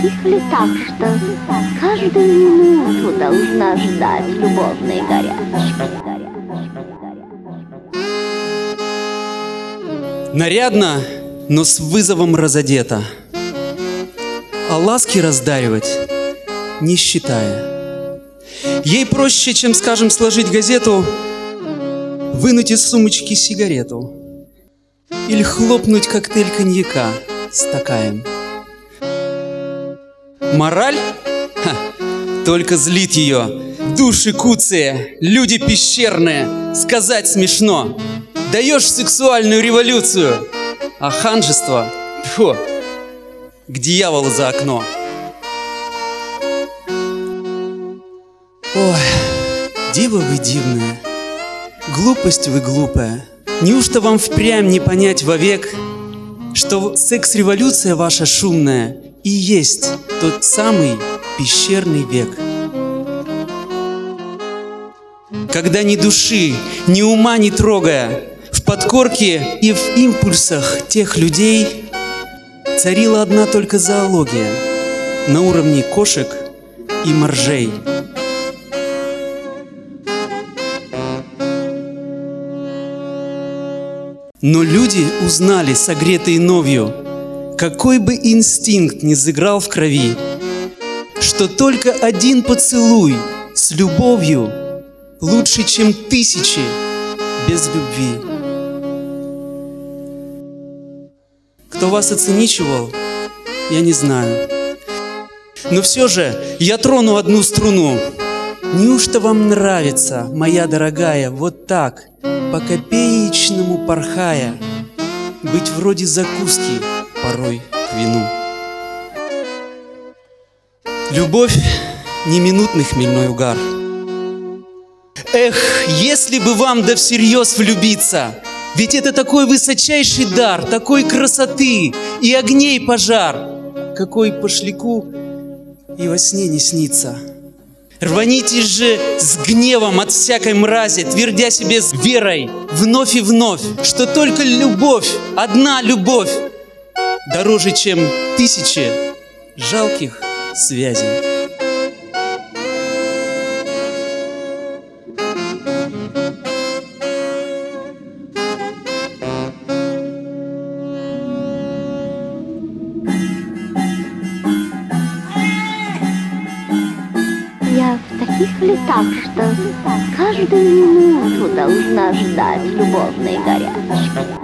таких летах, что каждую минуту должна ждать любовной горячки. Нарядно, но с вызовом разодета, а ласки раздаривать не считая. Ей проще, чем, скажем, сложить газету, вынуть из сумочки сигарету или хлопнуть коктейль коньяка с такаем. Мораль? Ха, только злит ее. Души куцые, люди пещерные, сказать смешно. Даешь сексуальную революцию, а ханжество, фу, к дьяволу за окно. Ой, диво вы дивное, глупость вы глупая. Неужто вам впрямь не понять вовек, что секс-революция ваша шумная и есть тот самый пещерный век? Когда ни души, ни ума не трогая, в подкорке и в импульсах тех людей царила одна только зоология на уровне кошек и моржей. Но люди узнали, согретые новью, какой бы инстинкт ни взыграл в крови, что только один поцелуй с любовью лучше, чем тысячи без любви. Кто вас оценичивал, я не знаю. Но все же я трону одну струну. Неужто вам нравится, моя дорогая, вот так, по копеечному порхая, быть вроде закуски порой к вину? Любовь — не минутный хмельной угар. Эх, если бы вам да всерьез влюбиться! Ведь это такой высочайший дар, такой красоты и огней пожар, какой пошляку и во сне не снится. Рванитесь же с гневом от всякой мрази, твердя себе с верой вновь и вновь, что только любовь, одна любовь, дороже, чем тысячи жалких связей. Я в таких летах, что каждую минуту должна ждать любовной горячки.